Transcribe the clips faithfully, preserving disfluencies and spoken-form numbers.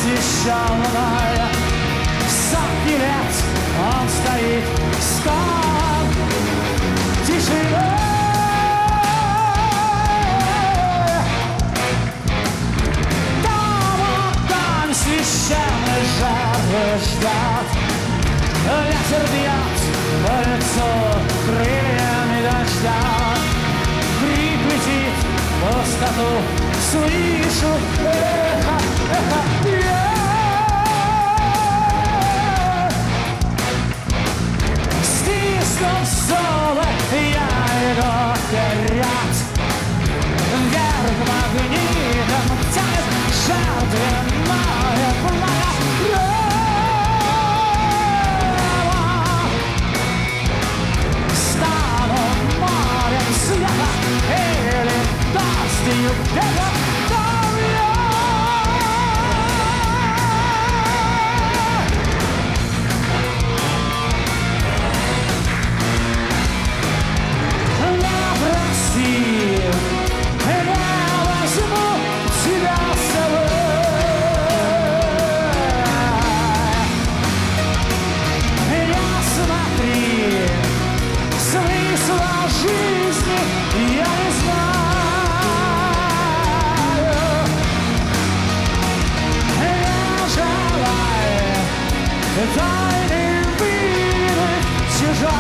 освещенная. Сотни лет он стоит скал тишины. Там, там священный жертвы ждет. Ветер бьет по лицу крыльями дождя. Крик летит в пустоту, слышу эхо, эхо, yeah. Стиснув зубы, я иду вперед. Вверх магнитом тянет жертвенное пламя. Стану морем света или дождью бега. Тайны мира чужая.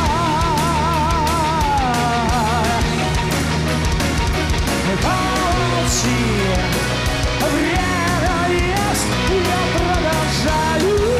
Помолчи, время есть, я продолжаю.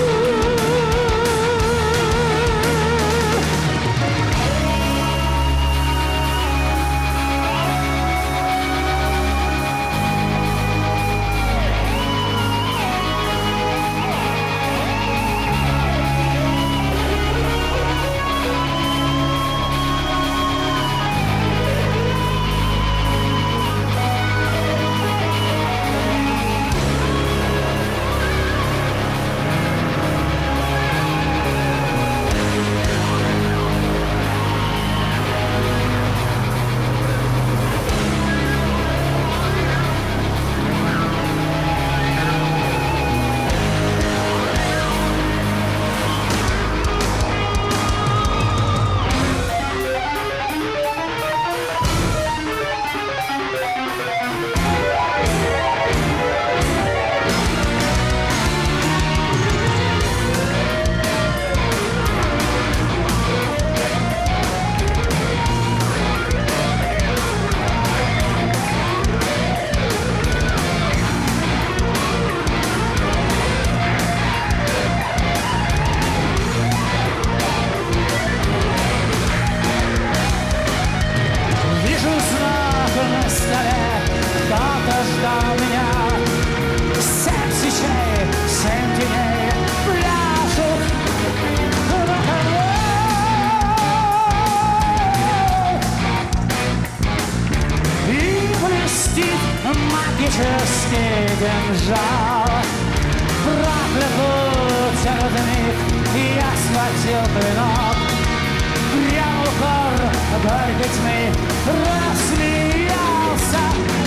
Магический кинжал проклятый тянут миг, я схватил клинок. Грянул хор горькой тьмы, рассмеялся.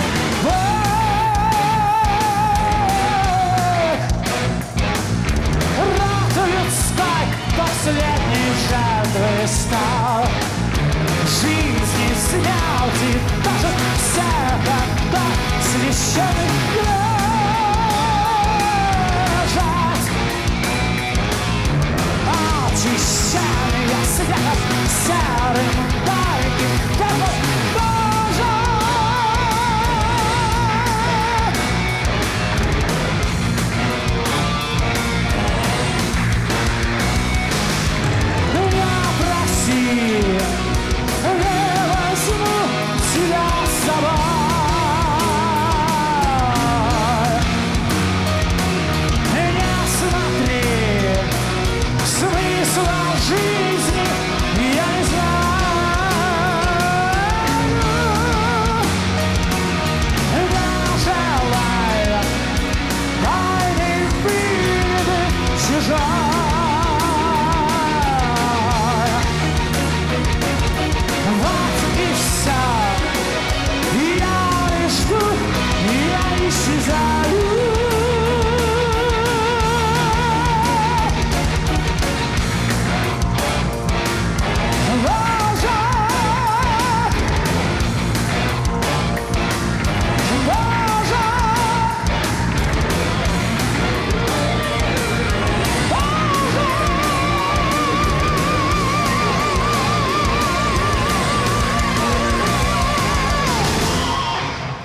Рот людской последней жертвой стал. Жизни снял и даже всех отдал. Священный лежат, очищая свет серым